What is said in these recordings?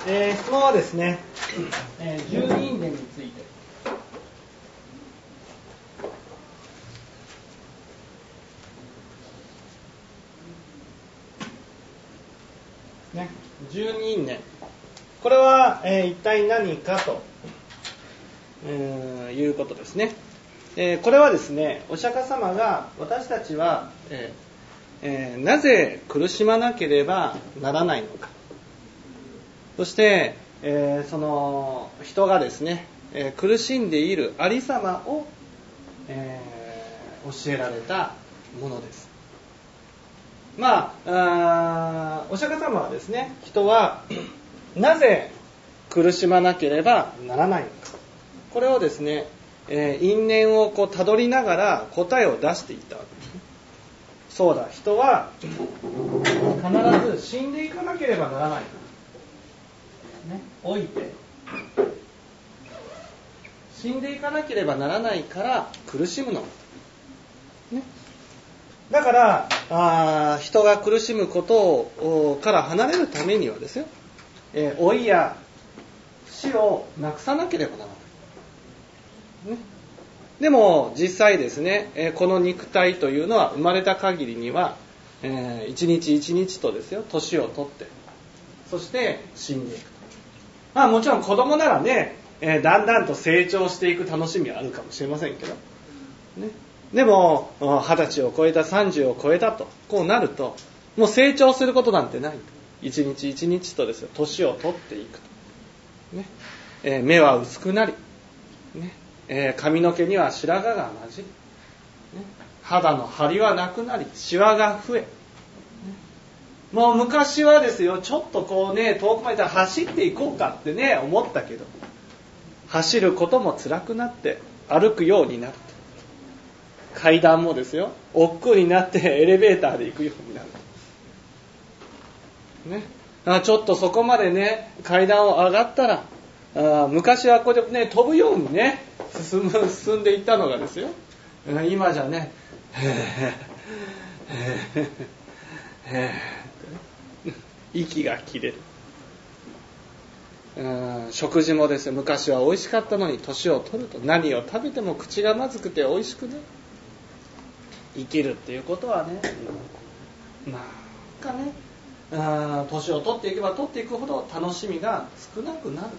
質問はですね、十二因縁について。ね、十二因縁。これは、一体何かと、いうことですね。これはですね、お釈迦様が私たちは、なぜ苦しまなければならないのか。そして、その人がですね、苦しんでいるありさまを、教えられたものです。まあ、お釈迦様はですね、人はなぜ苦しまなければならないのか。これをですね、因縁をこうたどりながら答えを出していったわけですね。そうだ、人は必ず死んでいかなければならない。ね、老いて死んでいかなければならないから苦しむの、ね、だから人が苦しむことから離れるためにはですよ、老いや死をなくさなければならない、ね、でも実際ですね、この肉体というのは生まれた限りには、一日一日とですよ、年を取ってそして死んでいく。まあもちろん子供ならね、だんだんと成長していく楽しみはあるかもしれませんけど、ね、でも20歳を超えた30を超えたとこうなるともう成長することなんてない。一日一日とですよ、年を取っていくと、ね、目は薄くなり、ね、髪の毛には白髪が混じり、ね、肌の張りはなくなりシワが増え、もう昔はですよ、ちょっとこうね、遠くまで走っていこうかってね、思ったけど、走ることも辛くなって歩くようになる。階段もですよ、億劫になってエレベーターで行くようになる。ね、ちょっとそこまでね、階段を上がったら、昔はこうやってね、飛ぶようにね、進んでいったのがですよ、今じゃね、息が切れる。食事もですね、昔は美味しかったのに年を取ると何を食べても口がまずくて美味しくない。生きるっていうことはね、なんかね、年を取っていけば取っていくほど楽しみが少なくなる。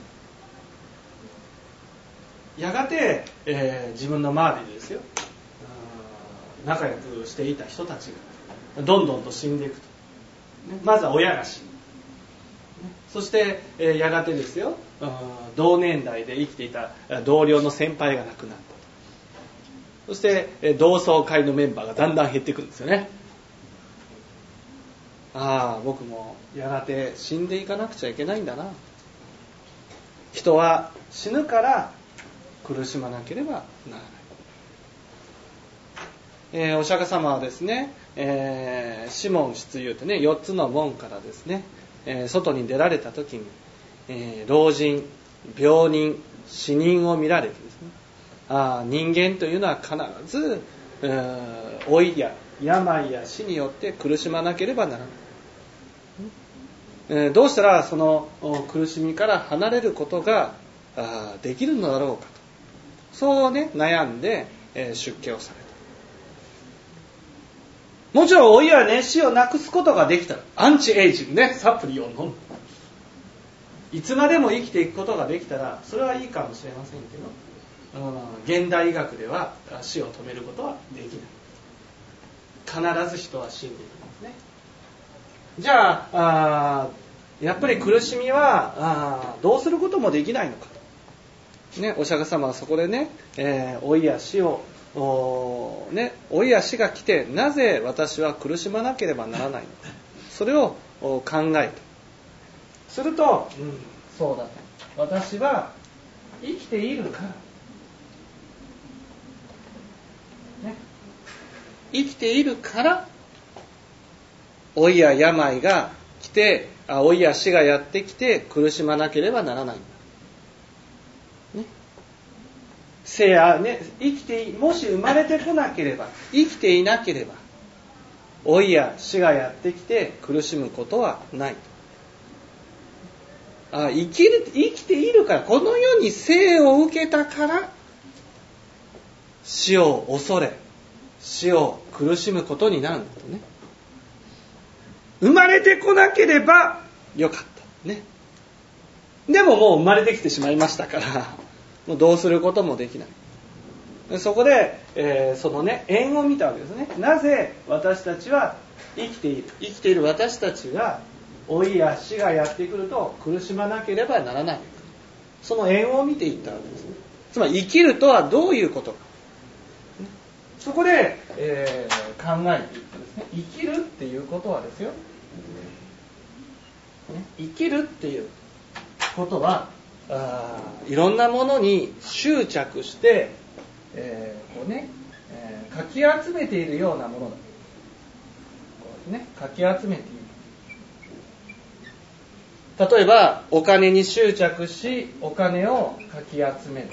やがて、自分の周りでですよ、仲良くしていた人たちがどんどんと死んでいくと。まずは親が死ぬ。そして、やがてですよ、同年代で生きていた同僚の先輩が亡くなった。そして、同窓会のメンバーがだんだん減っていくんですよね。僕もやがて死んでいかなくちゃいけないんだな。人は死ぬから苦しまなければならない。お釈迦様はですね、四門出遊とね、4つの門からですね、外に出られた時に、老人、病人、死人を見られてですね、人間というのは必ず老いや病や死によって苦しまなければならない。どうしたらその苦しみから離れることができるのだろうかと、そうね、悩んで、出家をされた。もちろん老いやね、死をなくすことができたらアンチエイジングね、サプリを飲む、いつまでも生きていくことができたらそれはいいかもしれませんけど、現代医学では死を止めることはできない。必ず人は死んでいくんですね。じゃあ、やっぱり苦しみはどうすることもできないのかと、ね、お釈迦様はそこでね、老いや死を老いや死が来てなぜ私は苦しまなければならないのか、それを考えてすると、そうだと、私は生きているから、ね、生きているから老いや病が来て、老いや死がやってきて苦しまなければならないんだ、ね、生きてもし生まれてこなければ、生きていなければ老いや死がやってきて苦しむことはない。 生きているから、この世に生を受けたから死を恐れ、死を苦しむことになるんだとね。生まれてこなければよかったね。でももう生まれてきてしまいましたから、もうどうすることもできない。そこで、そのね、縁を見たわけですね。なぜ私たちは生きている私たちが老いや死がやってくると苦しまなければならない。その縁を見ていったわけですね。つまり生きるとはどういうことか。そこで、考えていったんですね。生きるっていうことはですよ。生きるっていうことはいろんなものに執着して、かき集めているようなものだ。こうね、かき集めている。例えばお金に執着しお金をかき集める。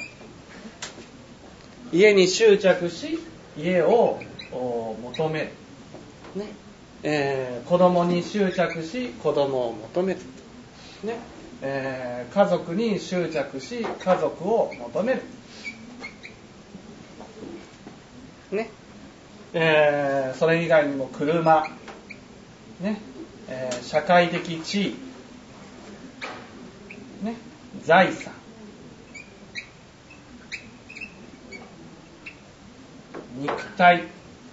家に執着し家を求める。ね、子供に執着し子供を求める。ね、家族に執着し家族を求める。ね、それ以外にも車、ね、社会的地位、ね、財産、肉体、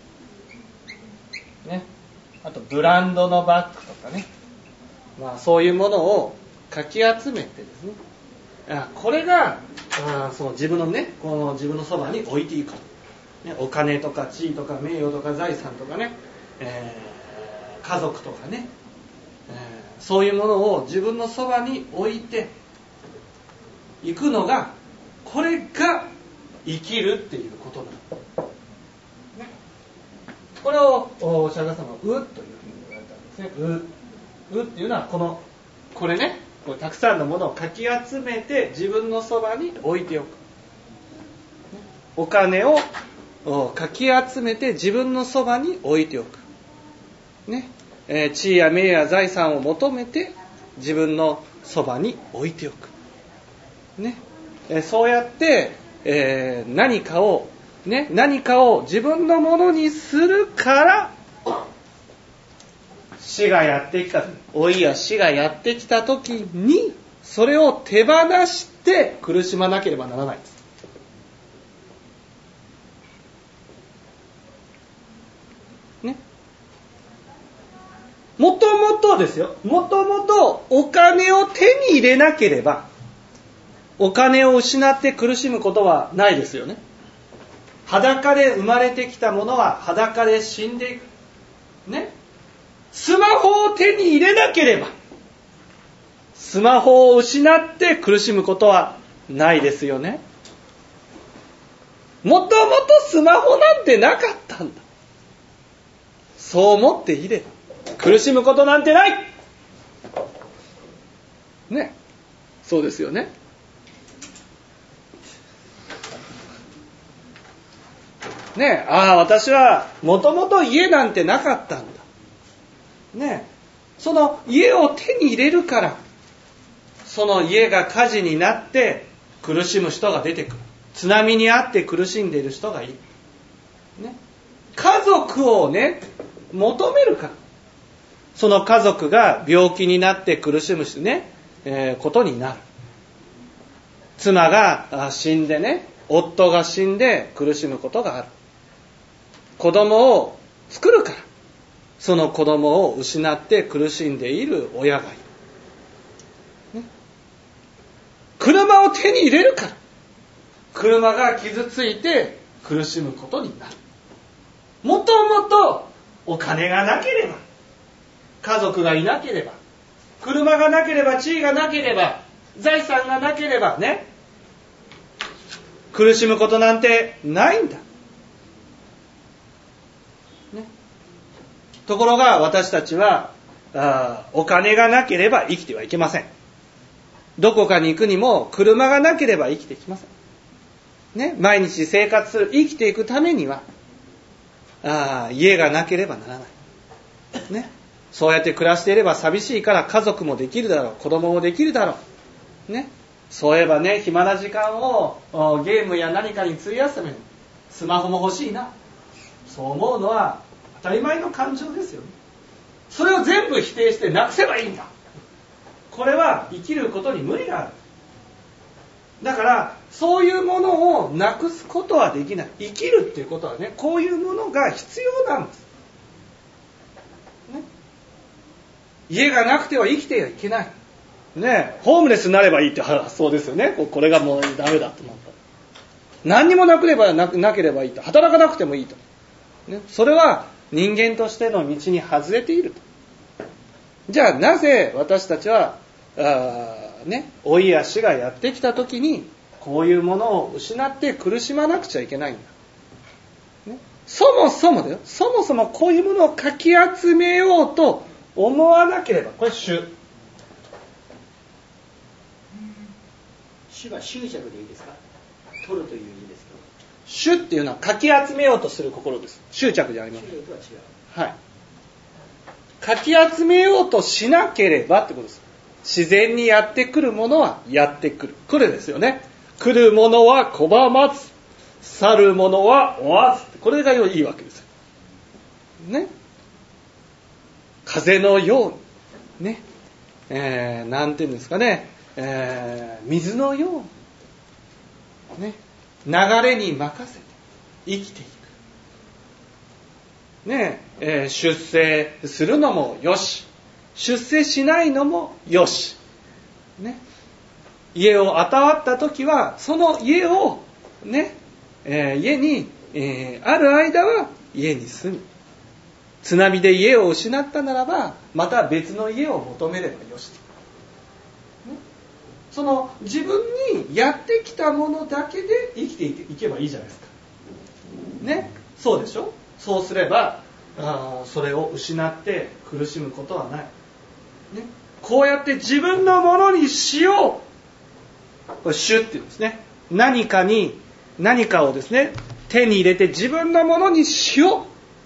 ね、あとブランドのバッグとかね、そういうものをかき集めてですね、これがその自分のね、この自分のそばに置いていく、ね、お金とか地位とか名誉とか財産とかね、家族とかね、そういうものを自分のそばに置いていくのが、これが生きるっていうことなんだ、ね、これをお釈迦様はうというふうに言われたんですね。うっていうのはこれね、これたくさんのものをかき集めて自分のそばに置いておく。お金をかき集めて自分のそばに置いておく。ね、地位や名や財産を求めて自分のそばに置いておく。ね、そうやって、何かを自分のものにするから死がやってきた、老いや死がやってきた時にそれを手放して苦しまなければならないんです。ね、もともとですよ、もともとお金を手に入れなければ、お金を失って苦しむことはないですよね。裸で生まれてきたものは裸で死んでいく。ね。スマホを手に入れなければ、スマホを失って苦しむことはないですよね。もともとスマホなんてなかったんだ。そう思っていれば苦しむことなんてない。ね。そうですよね。ね、私はもともと家なんてなかったんだ。ね、その家を手に入れるから、その家が火事になって苦しむ人が出てくる。津波にあって苦しんでいる人がいる。ね、家族をね、求めるから。その家族が病気になって苦しむね、ことになる。妻が死んでね、夫が死んで苦しむことがある。子供を作るから、その子供を失って苦しんでいる親がいる。ね、車を手に入れるから、車が傷ついて苦しむことになる。もともとお金がなければ、家族がいなければ、車がなければ、地位がなければ、財産がなければね、苦しむことなんてないんだ。ね、ところが私たちはお金がなければ生きてはいけません。どこかに行くにも車がなければ生きていきません。ね、毎日生活する、生きていくためには家がなければならない。ね、そうやって暮らしていれば寂しいから家族もできるだろう、子供もできるだろね、そういえばね、暇な時間をゲームや何かに費やすためにスマホも欲しいな、そう思うのは当たり前の感情ですよね。それを全部否定してなくせばいいんだ、これは生きることに無理がある。だからそういうものをなくすことはできない。生きるっていうことはね、こういうものが必要なんです、ね、家がなくては生きてはいけない、ね、ホームレスになればいいって発想ですよね。これがもうダメだと思った。何にもなければいいと、働かなくてもいいと、ね、それは人間としての道に外れていると。じゃあなぜ私たちは老いや死がやってきた時にこういうものを失って苦しまなくちゃいけないんだ、ね、そもそもこういうものをかき集めようと思わなければ、これ主は執着でいいですか？取るという意味ですか？ 主っていうのはかき集めようとする心です。執着じゃありません。 執着とは違う。 はい。かき集めようとしなければってことです。自然にやってくるものはやってくる。来るですよね。来るものは拒まず、去るものは追わず。これがいいわけですよ。ね。風のように、ね。なんていうんですかね。水のように、ね。流れに任せて生きていく。ね、出世するのもよし、出世しないのもよし、ね、家を与わった時はその家を、ね、家に、ある間は家に住む。津波で家を失ったならばまた別の家を求めればよし、ね、その自分にやってきたものだけで生きていけばいいじゃないですか、ね、そうでしょ。そうすればそれを失って苦しむことはない、ね、こうやって自分のものにしよう、これ主っていうんですね。何かをですね手に入れて自分のものにしよう、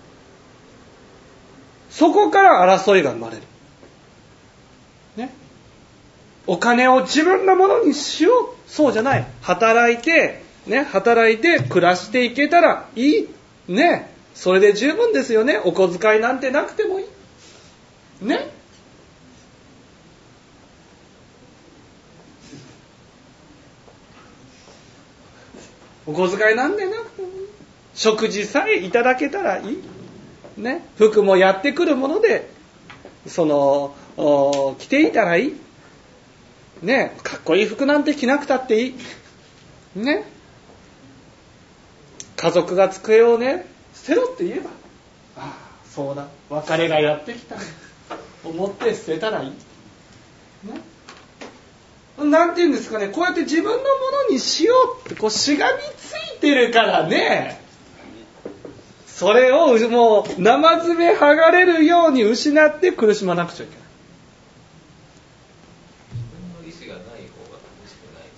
そこから争いが生まれる、ね、お金を自分のものにしよう、そうじゃない、働いて暮らしていけたらいい、ね、それで十分ですよね。お小遣いなんてなくてもいい。ね。お小遣いなんてなくてもいい。食事さえいただけたらいい。ね。服もやってくるもので、着ていたらいい。ね。かっこいい服なんて着なくたっていい。ね。家族が机をね、捨てろって言えば、ああそうだ、別れがやってきた思って捨てたらいい、ね、なんていうんですかね、こうやって自分のものにしようってしがみついてるからね、それをもう生爪剥がれるように失って苦しまなくちゃいけない。 自分の意思がない方が苦しくない。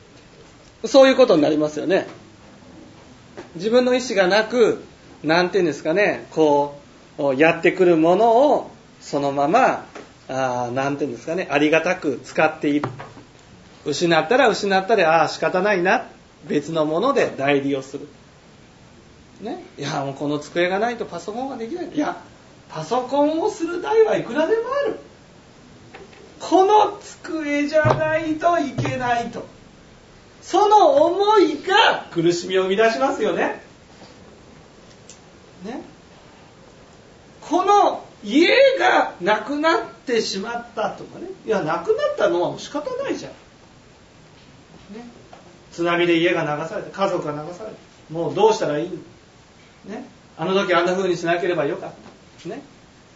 そういうことになりますよね。自分の意思がなく、なんていうんですかね、やってくるものをそのままなんていうんですかね、ありがたく使っている。失ったら失ったで仕方ないな、別のもので代理をする。ね、いやもうこの机がないとパソコンができない。いやパソコンをする台はいくらでもある。この机じゃないといけないと。その思いが苦しみを生み出しますよね。ね、この家がなくなってしまったとかね、いやなくなったのはもう仕方ないじゃん、ね、津波で家が流されて家族が流されてもうどうしたらいいの、ね、あの時あんな風にしなければよかったね、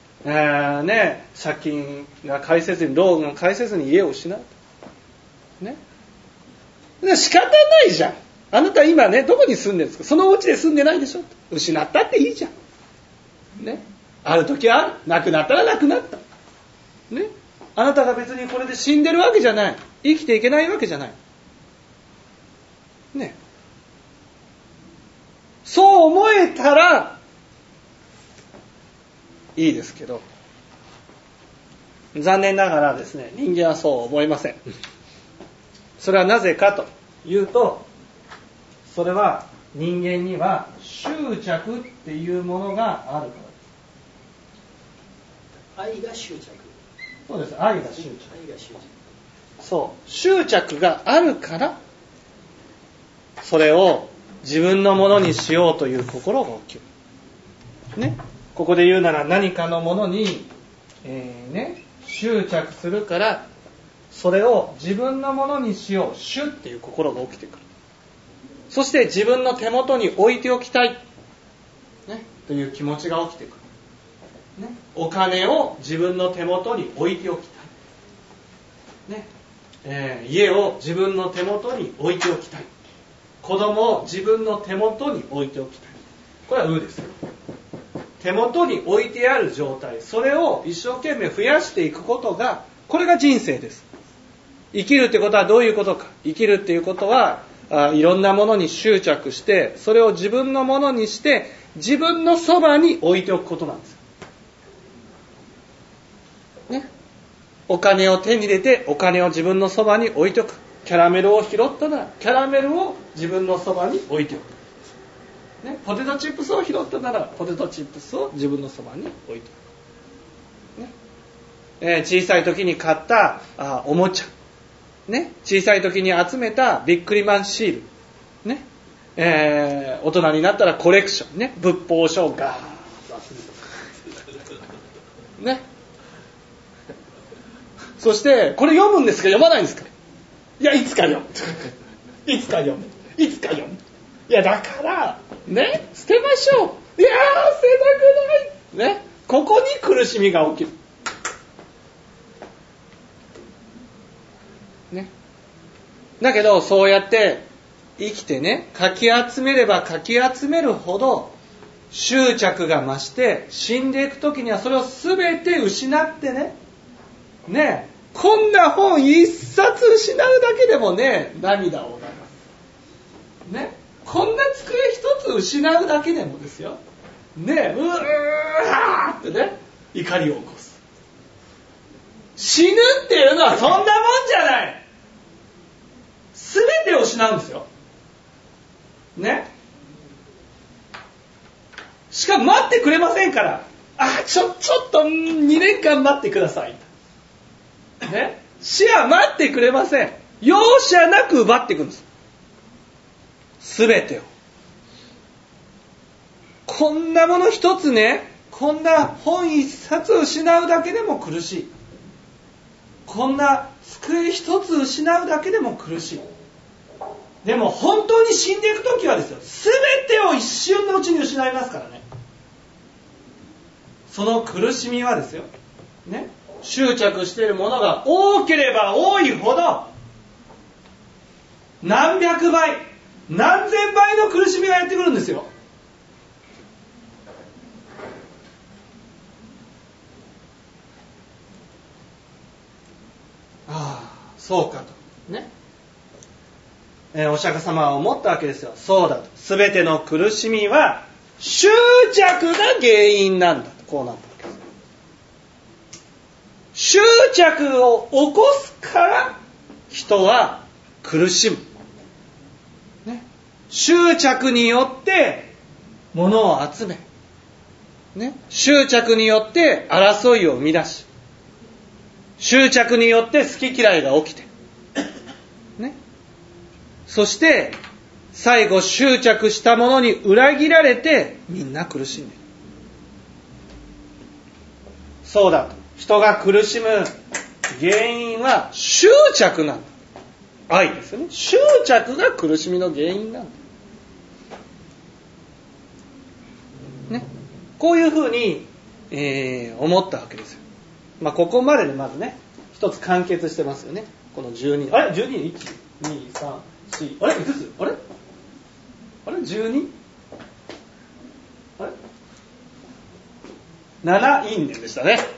借金が返せずにローンが返せずに家を失うね、仕方ないじゃん。あなた今ね、どこに住んでるんですか？そのお家で住んでないでしょ。失ったっていいじゃん。ね。ある時はある。なくなったらなくなった。ね。あなたが別にこれで死んでるわけじゃない。生きていけないわけじゃない。ね。そう思えたらいいですけど、残念ながらですね、人間はそう思いません。 それはなぜかというと、それは人間には執着っていうものがあるからです。 愛が執着。 そうです、愛が執着。 愛が執着。 そう、執着があるから、それを自分のものにしようという心が起きる。ね、ここで言うなら何かのものに、執着するから、それを自分のものにしよう、主っていう心が起きてくる。そして自分の手元に置いておきたい、ね、という気持ちが起きてくる。ね、お金を自分の手元に置いておきたい。ね、家を自分の手元に置いておきたい。子供を自分の手元に置いておきたい。これはうですよ。手元に置いてある状態、それを一生懸命増やしていくことが、これが人生です。生きるってことはどういうことか。生きるっていうことはいろんなものに執着して、それを自分のものにして自分のそばに置いておくことなんですよ、ね、お金を手に入れてお金を自分のそばに置いておく。キャラメルを拾ったならキャラメルを自分のそばに置いておく、ね、ポテトチップスを拾ったならポテトチップスを自分のそばに置いておく、ね、小さい時に買ったおもちゃ、ね、小さい時に集めたビックリマンシール、ね、大人になったらコレクション、ね、仏法書をガーッと集める、ね、そしてこれ読むんですか読まないんですか。いやいつか読むいつか読むいつか読む。いやだからね、捨てましょう。いや捨てたくない、ね、ここに苦しみが起きる、ね、だけどそうやって生きてね、かき集めればかき集めるほど執着が増して、死んでいく時にはそれを全て失ってね、ね、こんな本一冊失うだけでもね、涙を流す、ね、こんな机一つ失うだけでもですよ、ね、うわーってね、怒りを起こす。死ぬっていうのはそんなもんじゃない。全てを失うんですよ、ね、しかも待ってくれませんから。ちょっと2年間待ってください、ね、死は待ってくれません。容赦なく奪っていくんです、全てを。こんなもの一つね、こんな本一冊失うだけでも苦しい。こんな机一つ失うだけでも苦しい。でも本当に死んでいくときはですよ、全てを一瞬のうちに失いますからね。その苦しみはですよ、ね、執着しているものが多ければ多いほど、何百倍何千倍の苦しみがやってくるんですよ。そうかとね、お釈迦様は思ったわけですよ。そうだと、すべての苦しみは執着が原因なんだと、こうなったわけです。執着を起こすから人は苦しむ、ね、執着によって物を集め、ね、執着によって争いを生み出し、執着によって好き嫌いが起きて、ね、そして最後執着したものに裏切られてみんな苦しんでいる。そうだと、人が苦しむ原因は執着なんだ。愛ですよね。執着が苦しみの原因なんだ、ね、こういうふうに、思ったわけですよ。ここまででまずね、一つ完結してますよね。この12、あれ 12、1、2、3、4、あれ5つ、あれ 12？ あれ7因縁でしたね。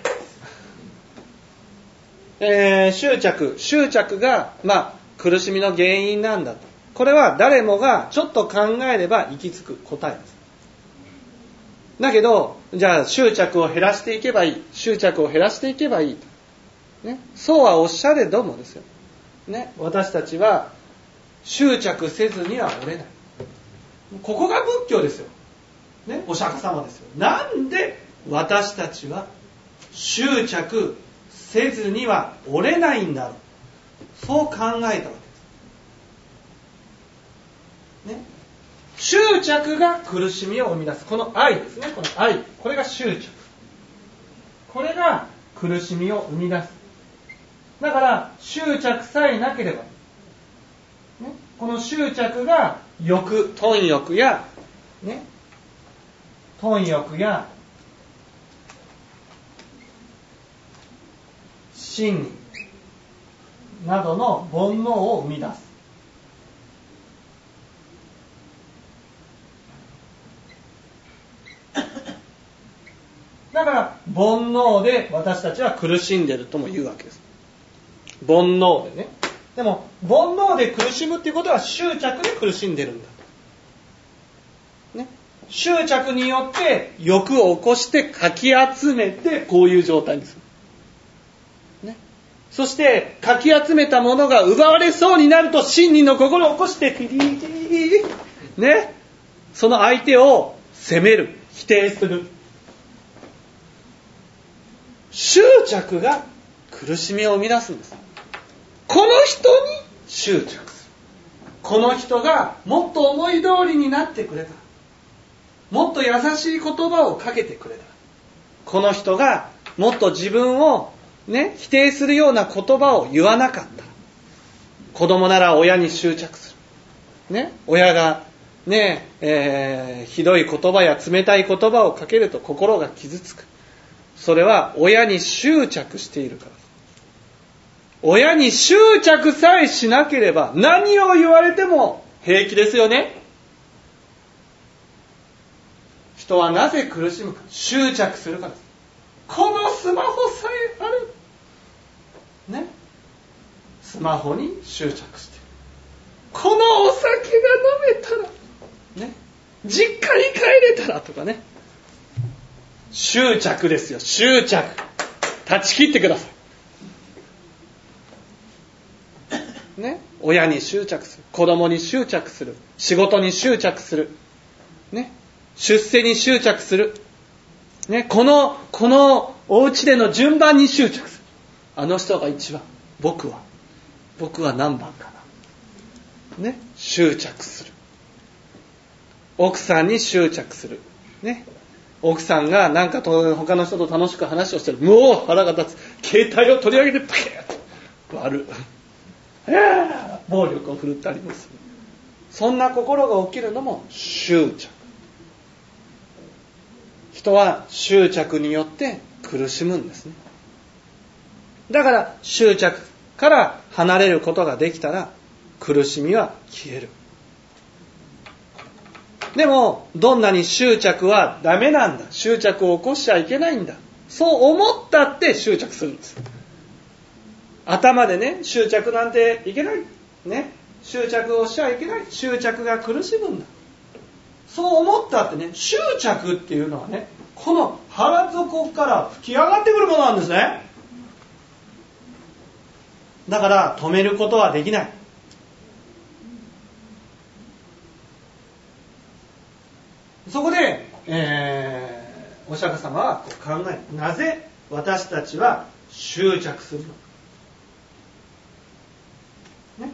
執着が苦しみの原因なんだと。これは誰もがちょっと考えれば行き着く答えです。だけど、じゃあ執着を減らしていけばいい、執着を減らしていけばいい、ね、そうはおっしゃれどもですよ、 ね、私たちは執着せずには折れない。ここが仏教ですよ、ね、お釈迦様ですよ。なんで私たちは執着せずには折れないんだろう、そう考えたわけです、ね、執着が苦しみを生み出す。この愛ですね、この愛、これが執着、これが苦しみを生み出す。だから執着さえなければ、ね、この執着が欲、貪欲や、ね、貪欲や真理などの煩悩を生み出す。だから煩悩で私たちは苦しんでいるとも言うわけです。煩悩でね。でも煩悩で苦しむっていうことは執着で苦しんでるんだ、ね、執着によって欲を起こしてかき集めてこういう状態にする、ね、そしてかき集めたものが奪われそうになると真理の心を起こしてね、その相手を責める、否定する。執着が苦しみを生み出すんです。この人に執着する。この人がもっと思い通りになってくれた、もっと優しい言葉をかけてくれた、この人がもっと自分を、ね、否定するような言葉を言わなかった。子供なら親に執着する、ね、親が、ね、ひどい言葉や冷たい言葉をかけると心が傷つく。それは親に執着しているから。親に執着さえしなければ何を言われても平気ですよね。人はなぜ苦しむか、執着するからです。このスマホさえある、ね、スマホに執着してる。このお酒が飲めたら、ね、実家に帰れたらとかね、執着ですよ、執着。断ち切ってください。ね、親に執着する、子供に執着する、仕事に執着する、ね、出世に執着する、ね、このお家での順番に執着する。あの人が一番、僕は何番かな、ね、執着する。奥さんに執着する、ね、奥さんがなんか他の人と楽しく話をしてる、もう腹が立つ、携帯を取り上げてパキッと割る、暴力を振るったりもする。そんな心が起きるのも執着。人は執着によって苦しむんですね。だから執着から離れることができたら苦しみは消える。でもどんなに執着はダメなんだ、執着を起こしちゃいけないんだ、そう思ったって執着するんです。頭でね、執着なんていけない、ね、執着をしちゃいけない、執着が苦しむんだ、そう思ったってね、執着っていうのはね、この腹底から吹き上がってくるものなんですね。だから止めることはできない。そこで、お釈迦様はこう考える。なぜ私たちは執着するのか、ね、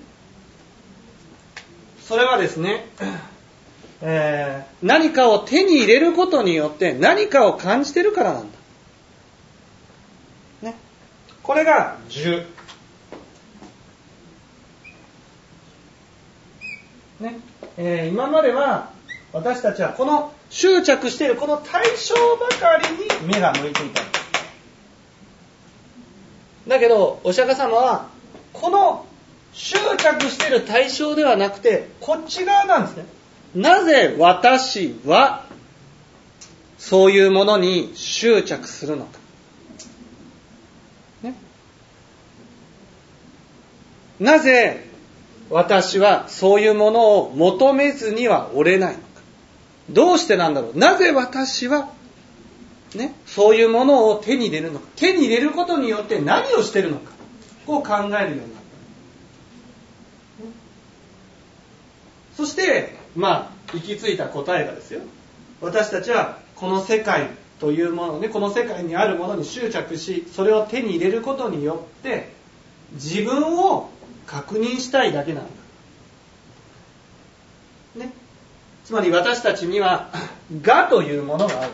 それはですね、何かを手に入れることによって何かを感じてるからなんだ、ね、これが10、ね、今までは私たちはこの執着しているこの対象ばかりに目が向いていた。だけどお釈迦様はこの執着している対象ではなくてこっち側なんですね。なぜ私はそういうものに執着するのか、ね、なぜ私はそういうものを求めずにはおれないのか、どうしてなんだろう、なぜ私は、ね、そういうものを手に入れるのか、手に入れることによって何をしているのか、こう考えるようになっそして行き着いた答えがですよ、私たちはこの世界というものね、この世界にあるものに執着し、それを手に入れることによって自分を確認したいだけなんだ、ね、つまり私たちには我というものがある。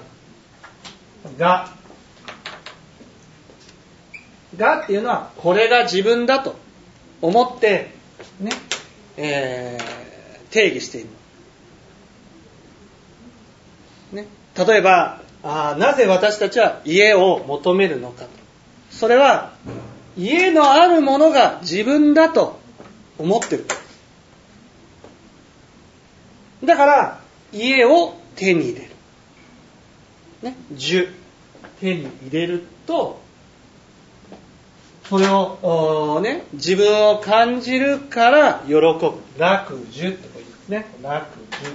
我っていうのはこれが自分だと思ってね、定義している、ね、例えばなぜ私たちは家を求めるのかと。それは家のあるものが自分だと思ってる。だから家を手に入れる、ね、手に入れると、それを自分を感じるから喜ぶ。楽受ってこう言いますね。楽受。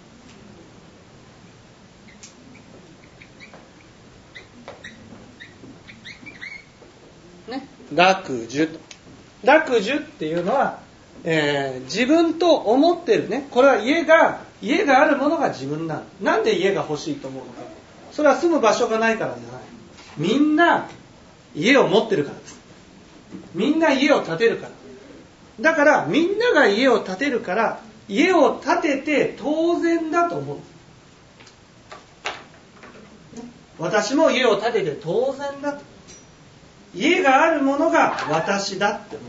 楽受。楽受っていうのは、自分と思ってるね。これは家があるものが自分なんだ。なんで家が欲しいと思うのか。それは住む場所がないからじゃない。みんな家を持ってるからです。みんな家を建てるから。だからみんなが家を建てるから、家を建てて当然だと思う。私も家を建てて当然だと。家があるものが私だって思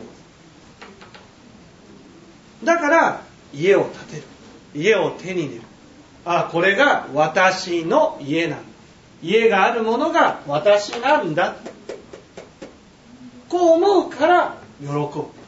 う。だから家を建てる。家を手に入れる。これが私の家なんだ。家があるものが私なんだ。こう思うから喜ぶ。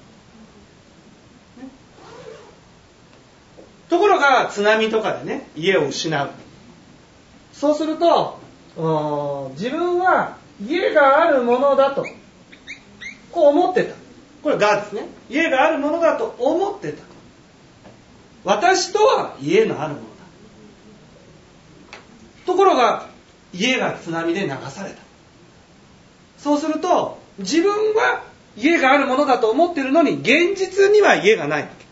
ところが津波とかでね、家を失う。そうすると自分は家があるものだとこう思ってた。これがですね。家があるものだと思ってた。私とは家のあるものだ。ところが家が津波で流された。そうすると自分は家があるものだと思っているのに、現実には家がないわけ。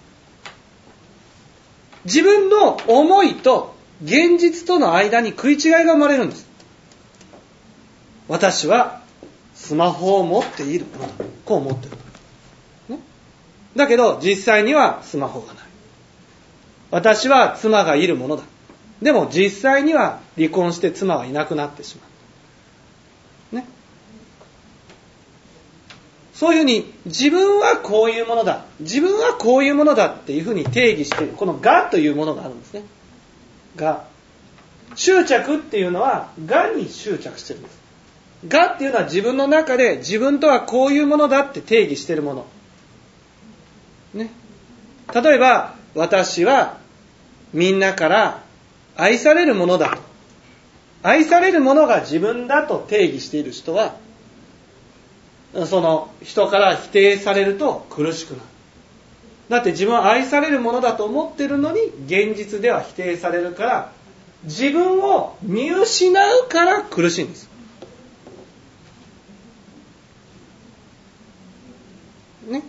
自分の思いと現実との間に食い違いが生まれるんです。私はスマホを持っているものだ。こう思ってる、ね。だけど実際にはスマホがない。私は妻がいるものだ。でも実際には離婚して妻はいなくなってしまう。ね。そういうふうに自分はこういうものだ。自分はこういうものだっていうふうに定義している。この我というものがあるんですね。我。執着っていうのは我に執着してるんです。我っていうのは自分の中で自分とはこういうものだって定義しているもの。ね。例えば私はみんなから愛されるものだと。愛されるものが自分だと定義している人は、その人から否定されると苦しくなる。だって自分は愛されるものだと思っているのに、現実では否定されるから、自分を見失うから苦しいんです。ね。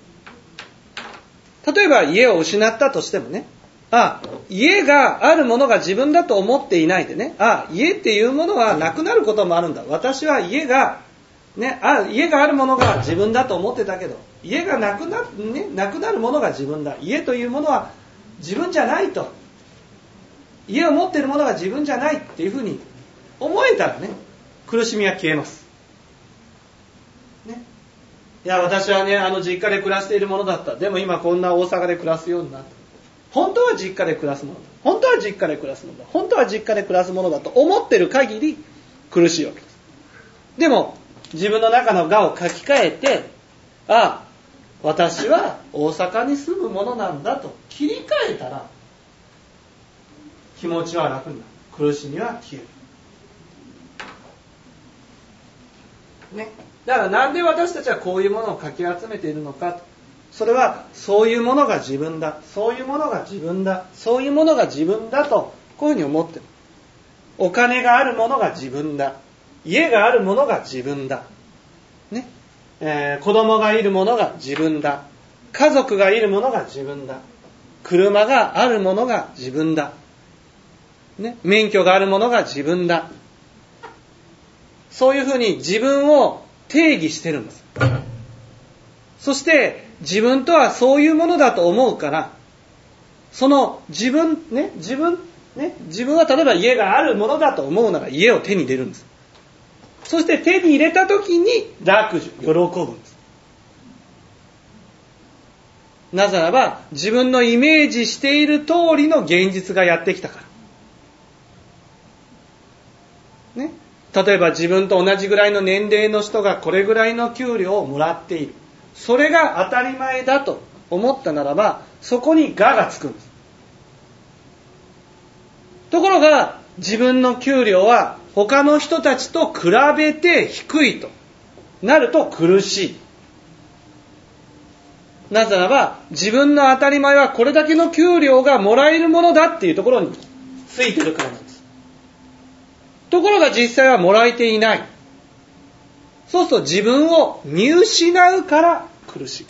例えば家を失ったとしてもね、家があるものが自分だと思っていないでね、家っていうものはなくなることもあるんだ。私は家が家があるものが自分だと思ってたけど、家がなくなるものが自分だ。家というものは自分じゃないと。家を持っているものが自分じゃないっていうふうに思えたらね、苦しみは消えます。ね。いや、私はね、実家で暮らしているものだった。でも今こんな大阪で暮らすようになった。本当は実家で暮らすものだ。本当は実家で暮らすものだ。本当は実家で暮らすものだと思ってる限り苦しいわけです。でも、自分の中の我を書き換えて、私は大阪に住むものなんだと切り替えたら、気持ちは楽になる。苦しみは消える。ね。だからなんで私たちはこういうものをかき集めているのか。それはそういうものが自分だ。そういうものが自分だ。そういうものが自分だとこういうふうに思ってる。お金があるものが自分だ。家があるものが自分だ。ね。子供がいるものが自分だ。 家族がいるものが自分だ。車があるものが自分だ。ね、免許があるものが自分だ。そういうふうに自分を定義してるんです。そして自分とはそういうものだと思うから、その自分は例えば家があるものだと思うなら家を手に入れるんです。そして手に入れた時に楽寿、喜ぶんです。なぜならば自分のイメージしている通りの現実がやってきたから。ね。例えば自分と同じぐらいの年齢の人がこれぐらいの給料をもらっている。それが当たり前だと思ったならば、そこに我がつくんです。ところが自分の給料は他の人たちと比べて低いとなると苦しい。なぜならば自分の当たり前はこれだけの給料がもらえるものだっていうところについてるからなんです。ところが実際はもらえていない。そうすると自分を見失うから苦しい。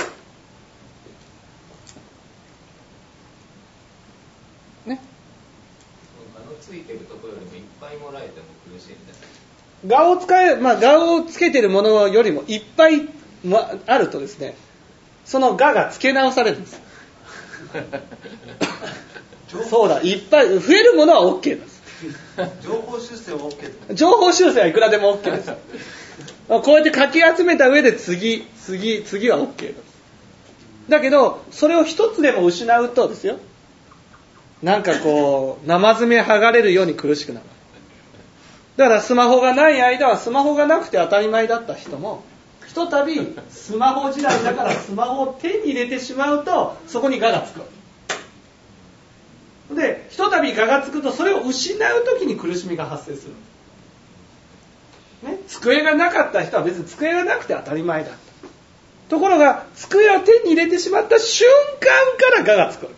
ね。 我のついてるところよりもいっぱいもらえても苦しいんです。 我をつけてるものよりもいっぱいあるとですね、その我が付け直されるんです。そうだ、いっぱい増えるものは OK です。 情報修正は OK です。 情報修正はいくらでも OK です。こうやってかき集めた上で次は OK です。だけどそれを一つでも失うとですよ、なんかこう生爪剥がれるように苦しくなる。だからスマホがない間はスマホがなくて当たり前だった人も、ひとたびスマホ時代だからスマホを手に入れてしまうとそこに我がつく。でひとたび我がつくとそれを失う時に苦しみが発生する。ね、机がなかった人は別に机がなくて当たり前だった。ところが机を手に入れてしまった瞬間から我がつくわ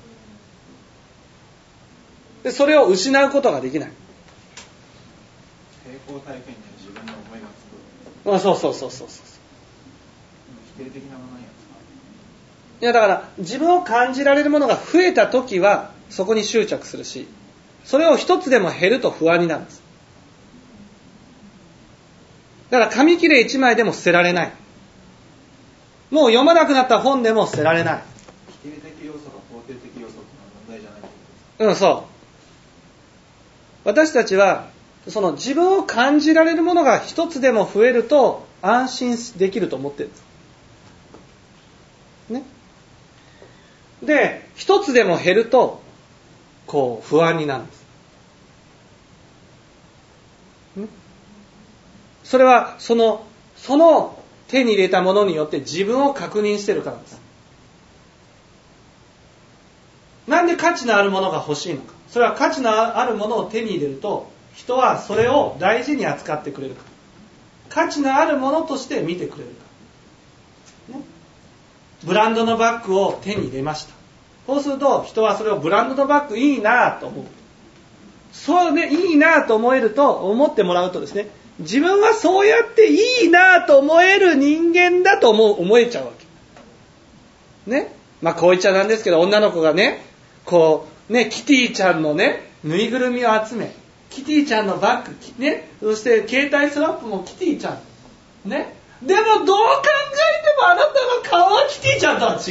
けで、それを失うことができない。 成功体験には自分の思いがつく。 そう否定的なものなんですか。 いやだから自分を感じられるものが増えた時はそこに執着するし、それを一つでも減ると不安になるんです。だから紙切れ1枚でも捨てられない。もう読まなくなった本でも捨てられない。 否定的要素が肯定的要素って問題じゃないですか。 そう。私たちはその自分を感じられるものが一つでも増えると安心できると思ってるんです。ね。で、一つでも減るとこう不安になるんです。ね。それはその手に入れたものによって自分を確認しているからです。なんで価値のあるものが欲しいのか。それは価値のあるものを手に入れると人はそれを大事に扱ってくれるから。価値のあるものとして見てくれるから。ね。ブランドのバッグを手に入れました。そうすると人はそれをブランドのバッグいいなと思う。そうね、いいなと思ってもらうとですね、自分はそうやっていいなと思える人間だと思えちゃうわけ。ね。こう言っちゃなんですけど、女の子がね、こうね、キティちゃんのね、ぬいぐるみを集め、キティちゃんのバッグ、ね、そして携帯スラップもキティちゃん。ね。でもどう考えてもあなたの顔はキティちゃんとは違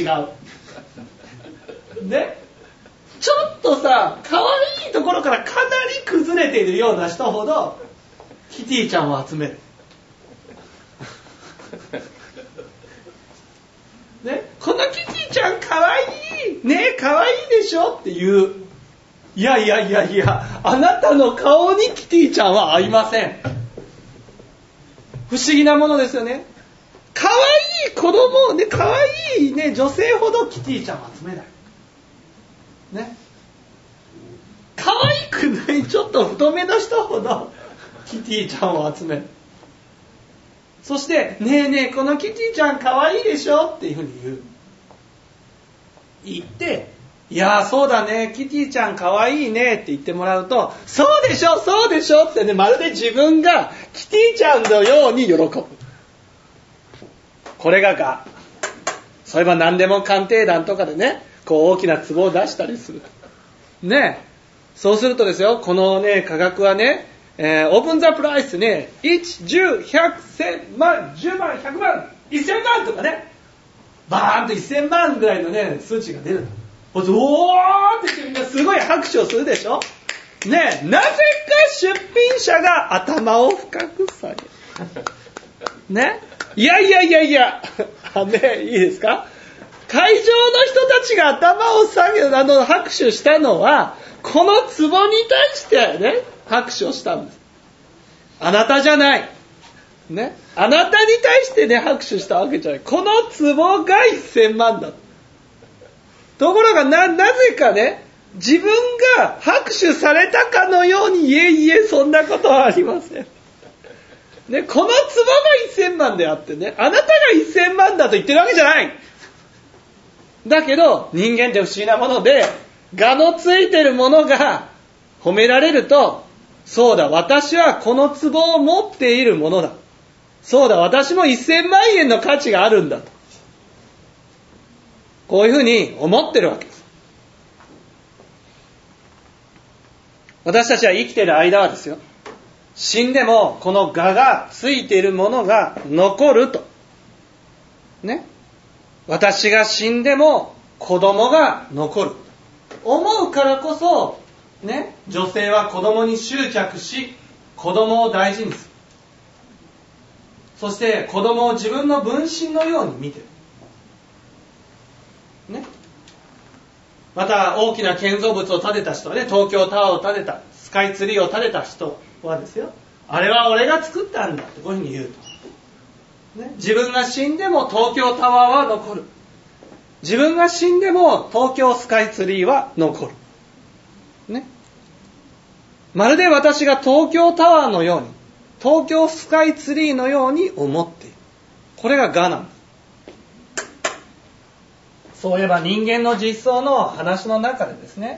う。ね。ちょっとさ、可愛いところからかなり崩れているような人ほど、キティちゃんを集める。ね、このキティちゃんかわいいね、かわいいでしょっていう。いや、あなたの顔にキティちゃんは合いません。不思議なものですよね。かわいい子供ね、かわいいね、女性ほどキティちゃんは集めない。ね。かわいくないちょっと太めの人ほどキティちゃんを集める。そしてねえこのキティちゃんかわいいでしょっていうふうに言っていやそうだねキティちゃんかわいいねって言ってもらうとそうでしょってね、まるで自分がキティちゃんのように喜ぶ。これが我。 そういえば何でも鑑定団とかでね、こう大きな壺を出したりする。ね。そうするとですよ、このね、価格はね、オープンザプライスね、1、10、100、1000万、10万、100万、1000万とかね、バーンと1000万ぐらいのね、数値が出る。おーってみんなすごい拍手をするでしょ。ね、なぜか出品者が頭を深く下げる。ね。いや、ね、いいですか？会場の人たちが頭を下げる、拍手したのは、この壺に対してね、拍手をしたんです。あなたじゃない。ね。あなたに対してね、拍手したわけじゃない。この壺が1000万だ。ところがなぜかね、自分が拍手されたかのように、いえ、そんなことはありません。ね、この壺が1000万であってね、あなたが1000万だと言ってるわけじゃない。だけど、人間って不思議なもので、我のついてるものが褒められると、そうだ、私はこの壺を持っているものだ。そうだ、私も1000万円の価値があるんだと。こういうふうに思ってるわけです。私たちは生きている間はですよ、死んでもこの我がついているものが残ると。ね。私が死んでも子供が残る。思うからこそ、ね、女性は子供に執着し、子供を大事にする。そして子供を自分の分身のように見てる。ね。また大きな建造物を建てた人はね、東京タワーを建てた、スカイツリーを建てた人はですよ、あれは俺が作ったんだってこういうふうに言うと。ね、自分が死んでも東京タワーは残る。自分が死んでも東京スカイツリーは残る。ね。まるで私が東京タワーのように、東京スカイツリーのように思っている。これが我なんだ。そういえば人間の実相の話の中でですね、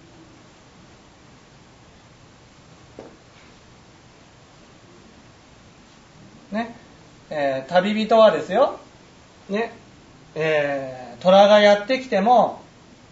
旅人はですよ、ね、虎がやってきても、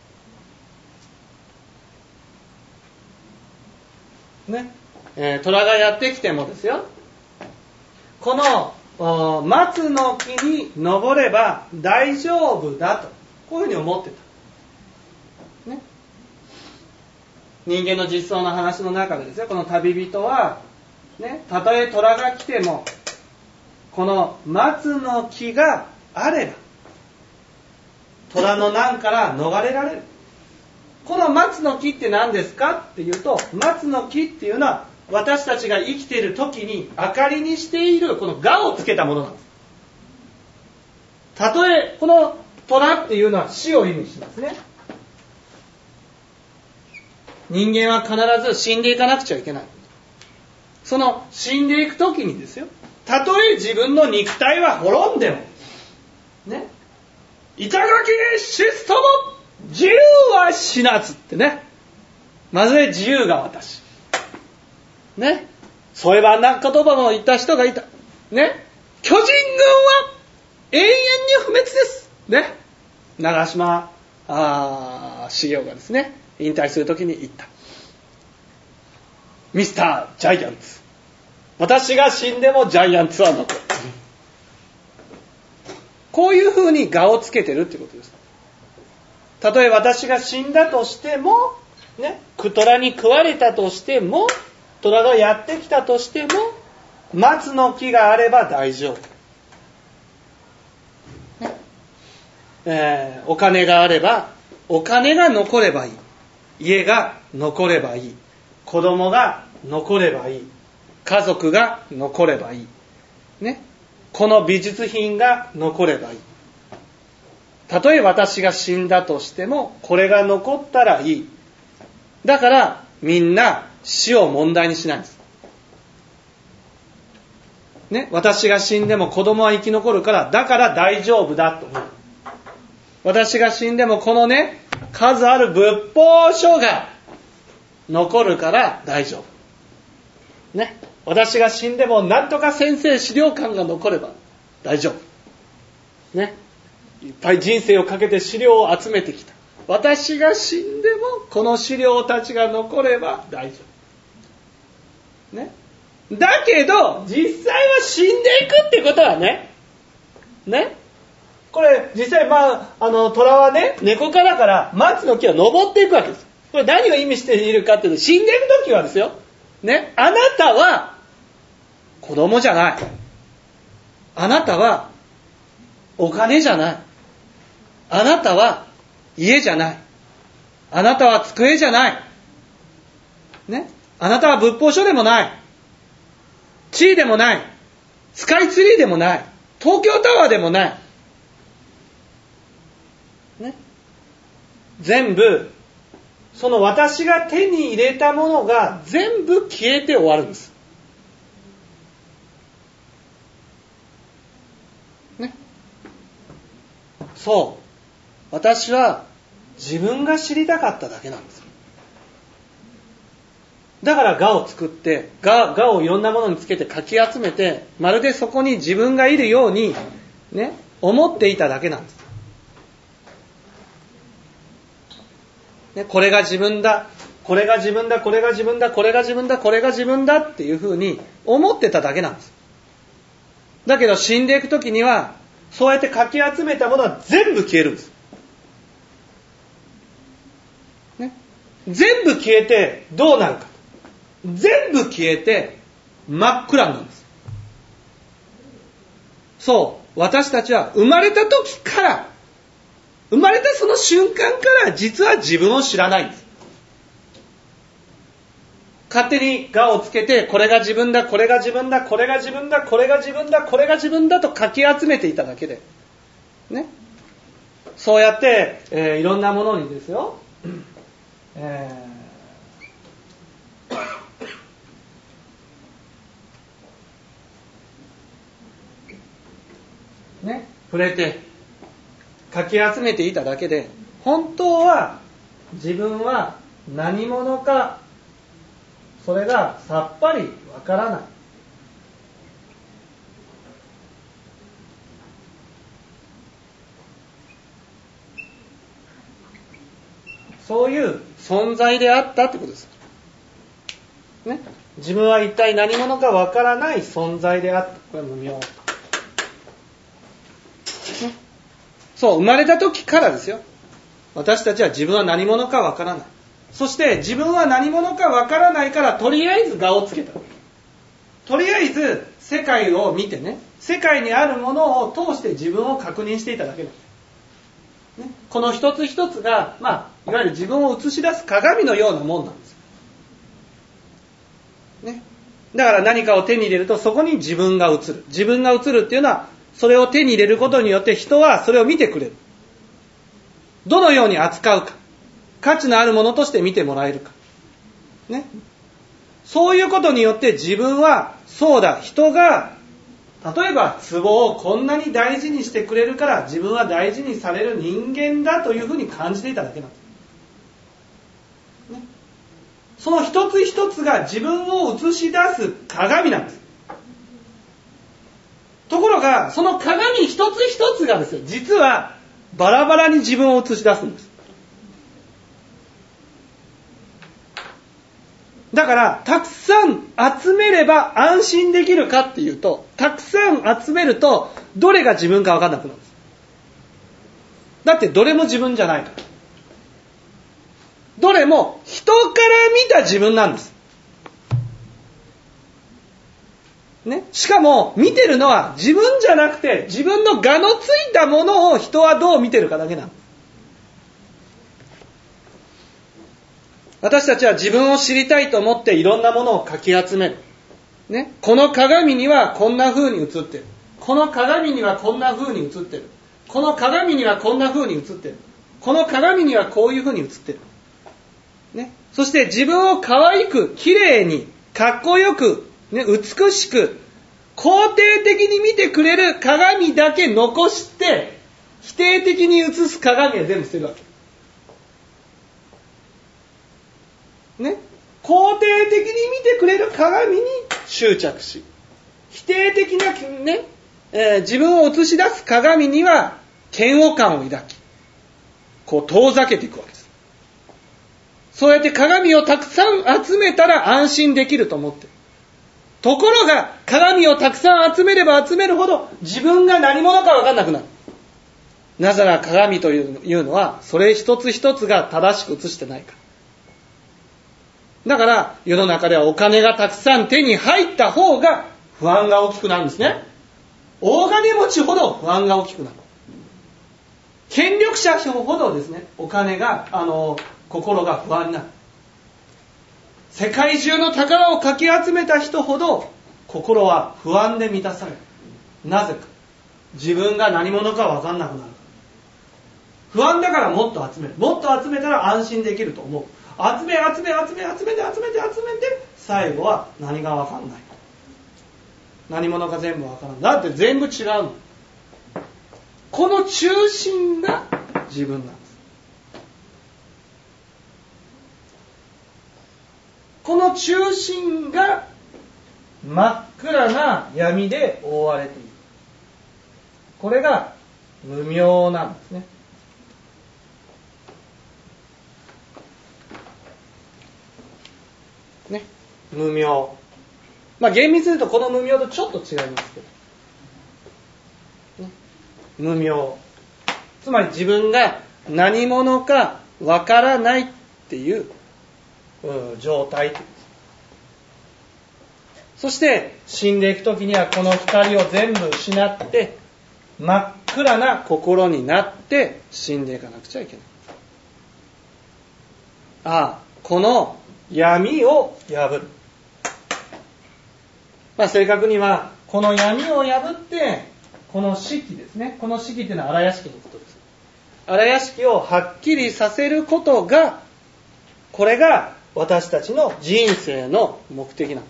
ね、虎がやってきてもですよ、この松の木に登れば大丈夫だと、こういうふうに思ってた。ね、人間の実相の話の中でですよ、この旅人は、ね、たとえ虎が来ても、この松の木があれば、虎の難から逃れられる。この松の木って何ですかっていうと、松の木っていうのは、私たちが生きている時に明かりにしているこの我をつけたものなんです。たとえこの虎っていうのは死を意味しますね。人間は必ず死んでいかなくちゃいけない。その死んでいく時にですよ、たとえ自分の肉体は滅んでもね、板垣死すとも自由は死なずってね、まず自由が私ね、そういえばあんな言葉も言った人がいたね、巨人軍は永遠に不滅ですね、長嶋茂雄がですね、引退するときに言った。ミスタージャイアンツ、私が死んでもジャイアンツは残る。こういうふうに我をつけてるってことです。たとえ私が死んだとしてもね、虎に食われたとしても、虎がやってきたとしても、松の木があれば大丈夫。お金があれば、お金が残ればいい。家が残ればいい。子供が残ればいい。家族が残ればいい。ね。この美術品が残ればいい。たとえ私が死んだとしても、これが残ったらいい。だから、みんな死を問題にしないんです。ね。私が死んでも子供は生き残るから、だから大丈夫だと思う。私が死んでもこのね、数ある仏法書が残るから大丈夫。ね。私が死んでもなんとか先生資料館が残れば大丈夫。ね。 いっぱい人生をかけて資料を集めてきた。私が死んでもこの資料たちが残れば大丈夫。ね。だけど、実際は死んでいくってことはね、これ実際虎はね、猫科だから松の木を登っていくわけです。これ何を意味しているかっていうと、死んでいくときはですよ、ね、あなたは子供じゃない。あなたはお金じゃない。あなたは家じゃない。あなたは机じゃない。ね。あなたは仏法書でもない。地位でもない。スカイツリーでもない。東京タワーでもない。ね。全部、その私が手に入れたものが全部消えて終わるんです。ね。そう。私は自分が知りたかっただけなんです。だから我を作って、我をいろんなものにつけてかき集めて、まるでそこに自分がいるように、ね、思っていただけなんです。ね、これが自分だ、これが自分だ、これが自分だ、これが自分だ、これが自分だっていうふうに思ってただけなんです。だけど死んでいくときには、そうやってかき集めたものは全部消えるんです。ね、全部消えてどうなるか。全部消えて真っ暗なんです。そう、私たちは生まれた時から、生まれたその瞬間から実は自分を知らないんです。勝手に我をつけて、これが自分だ、これが自分だ、これが自分だ、これが自分だ、これが自分だとかき集めていただけで、ね、そうやって、いろんなものにですよ、ね、触れてかき集めていただけで、本当は自分は何者か、それがさっぱりわからない。そういう存在であったってことです。ね、自分は一体何者かわからない存在であった。これ無明。そう、生まれた時からですよ。私たちは自分は何者かわからない。そして自分は何者かわからないから、とりあえず我をつけた。とりあえず世界を見てね、世界にあるものを通して自分を確認していただけです。ね、この一つ一つが、いわゆる自分を映し出す鏡のようなもんなんです。ね、だから何かを手に入れると、そこに自分が映る。自分が映るっていうのは、それを手に入れることによって人はそれを見てくれる。どのように扱うか。価値のあるものとして見てもらえるか。ね。そういうことによって自分は、そうだ、人が、例えば壺をこんなに大事にしてくれるから自分は大事にされる人間だというふうに感じていただけなんです。ね。その一つ一つが自分を映し出す鏡なんです。ところが、その鏡一つ一つがですよ、実はバラバラに自分を映し出すんです。だから、たくさん集めれば安心できるかっていうと、たくさん集めると、どれが自分か分かんなくなるんです。だって、どれも自分じゃないから。どれも人から見た自分なんです。ね、しかも見てるのは自分じゃなくて、自分の我のついたものを人はどう見てるかだけなんです。私たちは自分を知りたいと思っていろんなものをかき集める。ね、この鏡にはこんな風に映ってる。この鏡にはこんな風に映ってる。この鏡にはこんな風に映ってる。この鏡にはこういう風に映ってる。ね、そして自分を可愛く、綺麗に、かっこよく、ね、美しく肯定的に見てくれる鏡だけ残して、否定的に映す鏡は全部捨てるわけ。ね、肯定的に見てくれる鏡に執着し、否定的な、ね、自分を映し出す鏡には嫌悪感を抱き、こう遠ざけていくわけです。そうやって鏡をたくさん集めたら安心できると思ってる。ところが鏡をたくさん集めれば集めるほど自分が何者か分かんなくなる。なぜなら鏡というのはそれ一つ一つが正しく映してないから。だから世の中ではお金がたくさん手に入った方が不安が大きくなるんですね。大金持ちほど不安が大きくなる。権力者ほどですね、お金が心が不安になる。世界中の宝をかき集めた人ほど心は不安で満たされる。なぜか、自分が何者か分かんなくなるから。不安だからもっと集める。もっと集めたら安心できると思う。集めて最後は何が分かんない。何者か全部分からない。だって全部違うの。この中心が自分なんです。この中心が真っ暗な闇で覆われている。これが無明なんですね。無明。厳密に言うとこの無明とちょっと違いますけど。無明。つまり自分が何者かわからないっていう状態。そして死んでいくときにはこの光を全部失って真っ暗な心になって死んでいかなくちゃいけない。この闇を破る。正確にはこの闇を破ってこの色ですね。この色というのは荒屋敷のことです。荒屋敷をはっきりさせることが、これが私たちの人生の目的なんです。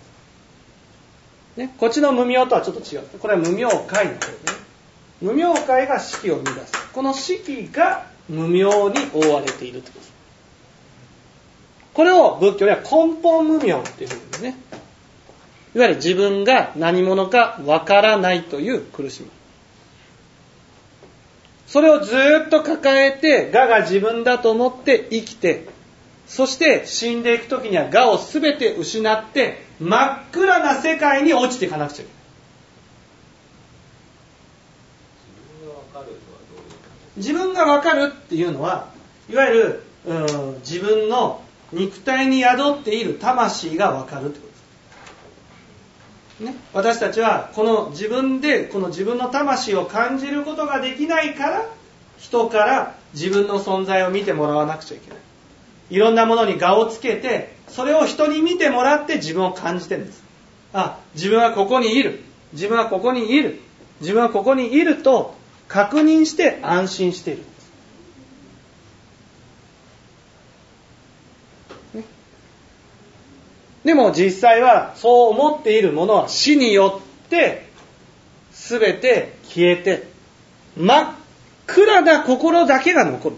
こっちの無明とはちょっと違う。これは無明界のことですね。無明界が色を生み出す。この色が無明に覆われているということです。これを仏教では根本無明っていうふうにね。いわゆる自分が何者かわからないという苦しみ。それをずっと抱えて、我が自分だと思って生きて、そして死んでいくときには我をすべて失って、真っ暗な世界に落ちていかなくちゃいけない。自分がわかるっていうのは、いわゆる自分の肉体に宿っている魂がわかるってことです。私たちはこの自分の魂を感じることができないから、人から自分の存在を見てもらわなくちゃいけない。いろんなものに我をつけて、それを人に見てもらって自分を感じてるんです。自分はここにいる。自分はここにいる。自分はここにいると確認して安心しているんです。でも実際はそう思っているものは死によって全て消えて真っ暗な心だけが残る。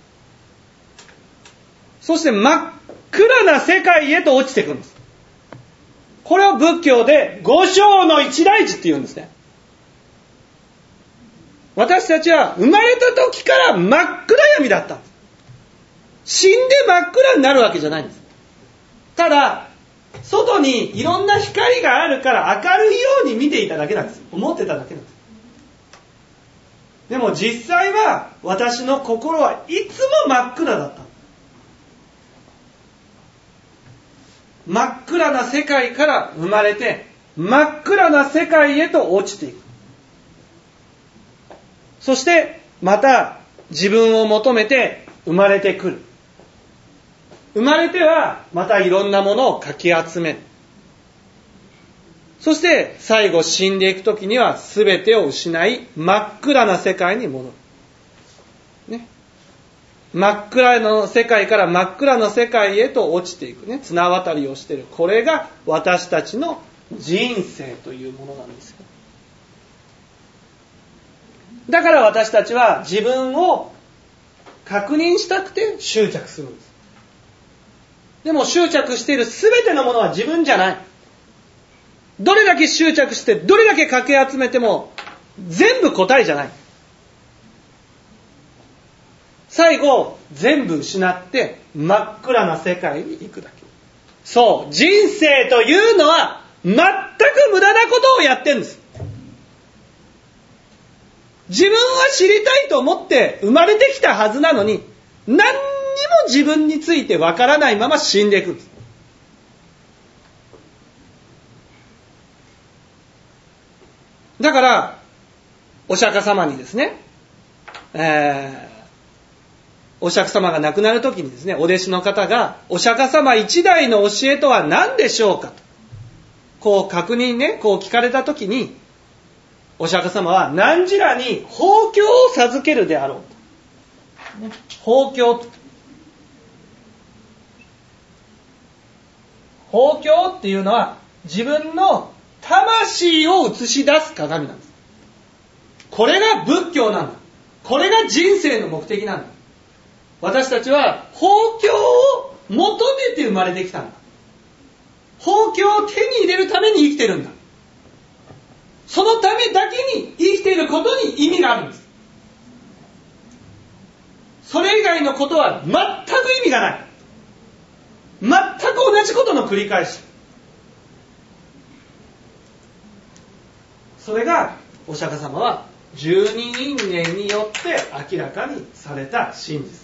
そして真っ暗な世界へと落ちてくるんです。これを仏教で五章の一大事って言うんですね。私たちは生まれた時から真っ暗闇だったんです。死んで真っ暗になるわけじゃないんです。ただ外にいろんな光があるから明るいように見ていただけなんです。思ってただけなんです。でも実際は私の心はいつも真っ暗だった。真っ暗な世界から生まれて真っ暗な世界へと落ちていく。そしてまた自分を求めて生まれてくる。生まれてはまたいろんなものをかき集める。そして最後死んでいくときには全てを失い真っ暗な世界に戻る。真っ暗の世界から真っ暗の世界へと落ちていくね。綱渡りをしている。これが私たちの人生というものなんですよ。だから私たちは自分を確認したくて執着するんです。でも執着しているすべてのものは自分じゃない。どれだけ執着してどれだけかき集めても全部答えじゃない。 最後全部失って真っ暗な世界に行くだけ。そう、人生というのは全く無駄なことをやってるんです。自分は知りたいと思って生まれてきたはずなのに、何にも自分についてわからないまま死んでいくんです。だからお釈迦様にですね、お釈迦様が亡くなるときにですね、お弟子の方がお釈迦様一代の教えとは何でしょうかとこう確認ね、こう聞かれたときに、お釈迦様は汝らに法教を授けるであろうと、ね、法教っていうのは自分の魂を映し出す鏡なんです。これが仏教なんだ。これが人生の目的なんだ。私たちは法教を求めて生まれてきたんだ。法教を手に入れるために生きてるんだ。そのためだけに生きていることに意味があるんです。それ以外のことは全く意味がない。全く同じことの繰り返し。それがお釈迦様は十二因縁によって明らかにされた真実。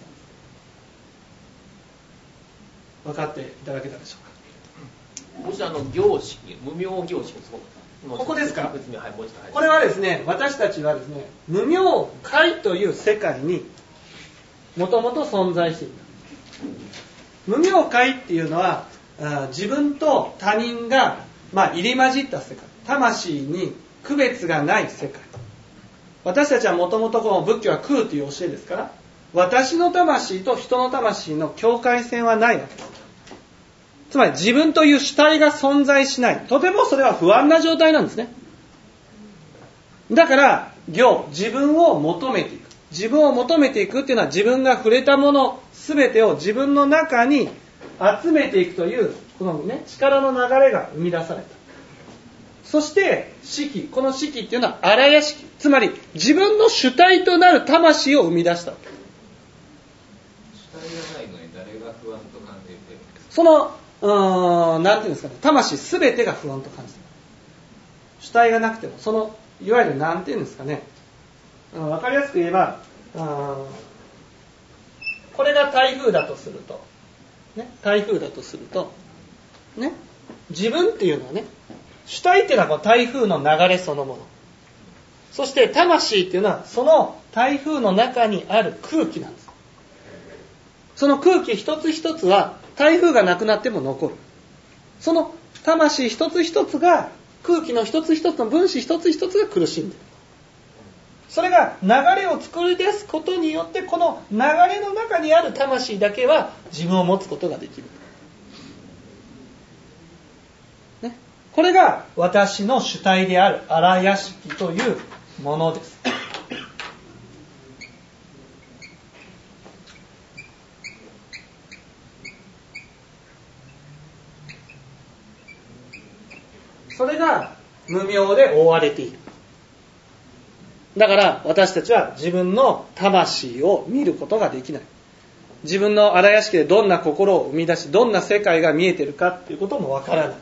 分かっていただけたでしょうか。 もし行式、無明行式、 ここですか。 はい、 これはですね、私たちはですね、無明界という世界にもともと存在していた。無明界っていうのは自分と他人が、入り混じった世界、魂に区別がない世界。私たちはもともとこの仏教は空という教えですから、私の魂と人の魂の境界線はないわけです。つまり自分という主体が存在しない。とてもそれは不安な状態なんですね。だから自分を求めていく。自分を求めていくっていうのは、自分が触れたもの全てを自分の中に集めていくというこのね、力の流れが生み出された。そして式、この式っていうのは荒屋敷、つまり自分の主体となる魂を生み出したわけ。 主体がないのに誰が不安と感じているんですか。 そのなんていうんですかね、魂すべてが不安と感じている。主体がなくても、そのいわゆるなんていうんですかね、わかりやすく言えば、これが台風だとすると、ね、ね、自分っていうのはね、主体っていうのはこの台風の流れそのもの。そして魂っていうのはその台風の中にある空気なんです。その空気一つ一つは台風がなくなっても残る。その魂一つ一つが、空気の一つ一つの分子一つ一つが苦しんでいる。それが流れを作り出すことによって、この流れの中にある魂だけは自分を持つことができる。ね、これが私の主体である荒屋敷というものです。それが無明で覆われている。だから私たちは自分の魂を見ることができない。自分の荒屋敷でどんな心を生み出し、どんな世界が見えているかっていうこともわからない。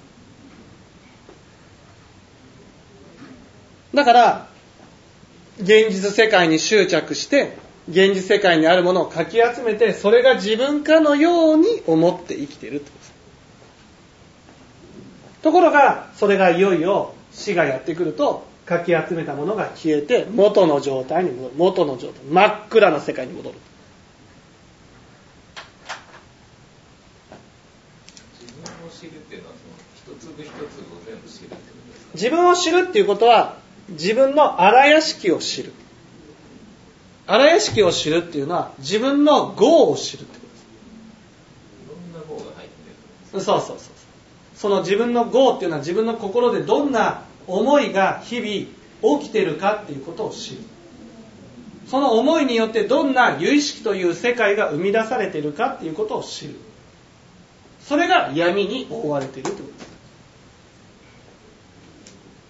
だから現実世界に執着して、現実世界にあるものをかき集めて、それが自分かのように思って生きているってことです。ところがそれがいよいよ死がやってくると、かき集めたものが消えて元の状態に戻る。元の状態、真っ暗な世界に戻る。 自分を知るっていうのは、その一粒一粒を全部知るってことですか。 自分を知るっていうことは、自分の荒屋敷を知る。荒屋敷を知るっていうのは、自分の業を知るってことです。 いろんな業が入ってる。 そう。その自分の業っていうのは、自分の心でどんな思いが日々起きているかっていうことを知る。その思いによってどんな有意識という世界が生み出されているかっていうことを知る。それが闇に覆われているということです。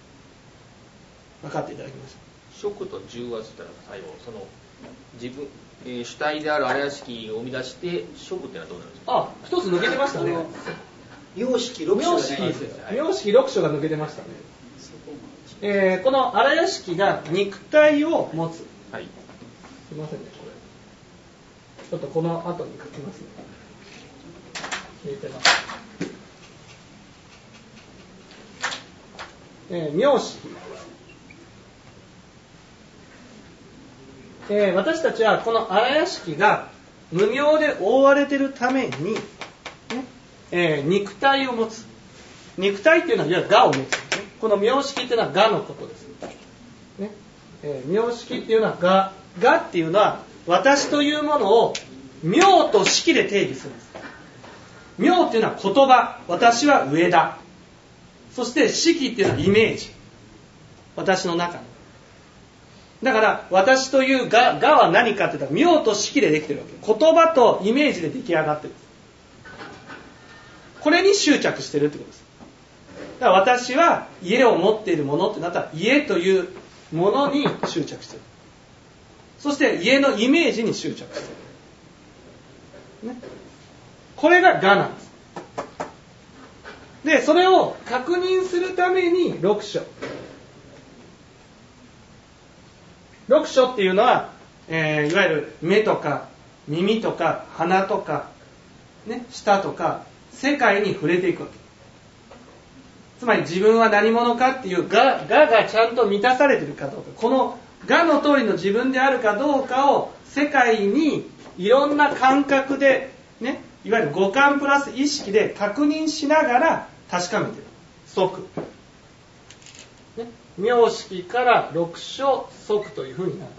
分かっていただきました。 食と重圧ってのは最後、その自分主体である荒屋敷を生み出して処分ってのはどうなるんですか？ あ、一つ抜けてましたね。 名式6所名式6所が抜けてましたね。この荒屋敷が肉体を持つ。 はい。 すいませんね、これ。ちょっとこの後に書きますね。消えてます。名式。私たちはこの荒屋敷が無明で覆われているために、肉体を持つ。肉体っていうのはいわゆる我を持つ、ね。この名式っていうのは我のことです。ね名式っていうのは我。我っていうのは私というものを名と式で定義するんです。名っていうのは言葉。私は上だ。そして式っていうのはイメージ。私の中に。だから私という我は何かって言ったら名と式でできてるわけ。言葉とイメージで出来上がってる。これに執着してるってことです。だから私は家を持っているものってなったら家というものに執着してる。そして家のイメージに執着してる。ね、これが我なんです。で、それを確認するために6所。6所っていうのは、いわゆる目とか耳とか鼻とか、ね、舌とか世界に触れていくわけ。つまり自分は何者かっていう我がちゃんと満たされているかどうか、この我の通りの自分であるかどうかを世界にいろんな感覚で、ね、いわゆる五感プラス意識で確認しながら確かめている。即。名式から6所即というふうにな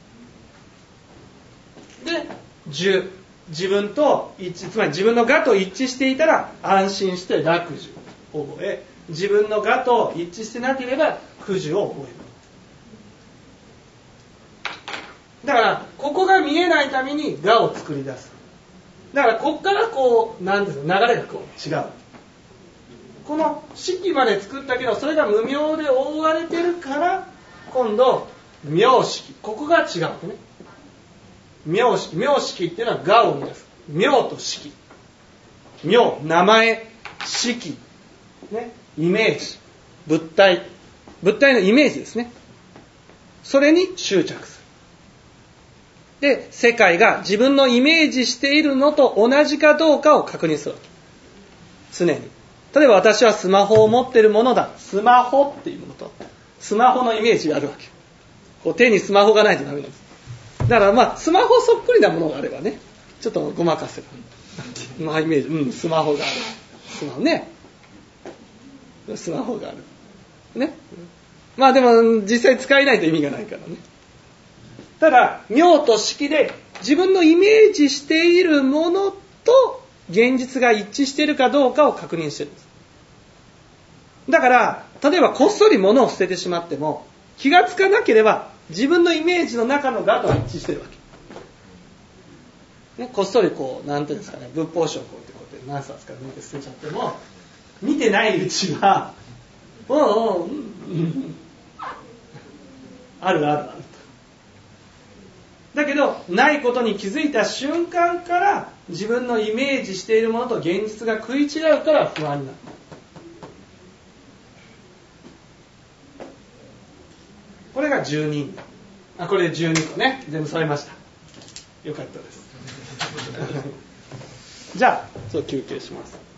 る。で、10。自分と一致、つまり自分の我と一致していたら安心して楽寿を覚え、自分の我と一致してなければ苦寿を覚える。だからここが見えないために我を作り出す。だからここからこうなんですか、流れがこう違う。この式まで作ったけどそれが無明で覆われてるから今度名式、ここが違うね。名式っていうのは我を生み出す。名と式、名、名前、式、ね、イメージ、物体のイメージですね。それに執着する。で、世界が自分のイメージしているのと同じかどうかを確認する。常に。例えば私はスマホを持っているものだ。スマホっていうものとスマホのイメージがあるわけ。こう手にスマホがないとダメなんです。だからスマホそっくりなものがあればね、ちょっとごまかせる。イメージ、スマホがある。スマホね。スマホがある。ね。でも実際使えないと意味がないからね。ただ名と式で自分のイメージしているものと現実が一致しているかどうかを確認しているんです。だから例えばこっそり物を捨ててしまっても気がつかなければ自分のイメージの中の我とは一致しているわけ、ね、こっそりこうなんていうんですかね、仏法書をこうやって何冊か見て捨てちゃっても見てないうちはあると。だけどないことに気づいた瞬間から自分のイメージしているものと現実が食い違うから不安になる。これが12。これで12個ね、全部揃いました。よかったです。じゃあ、ちょっと休憩します。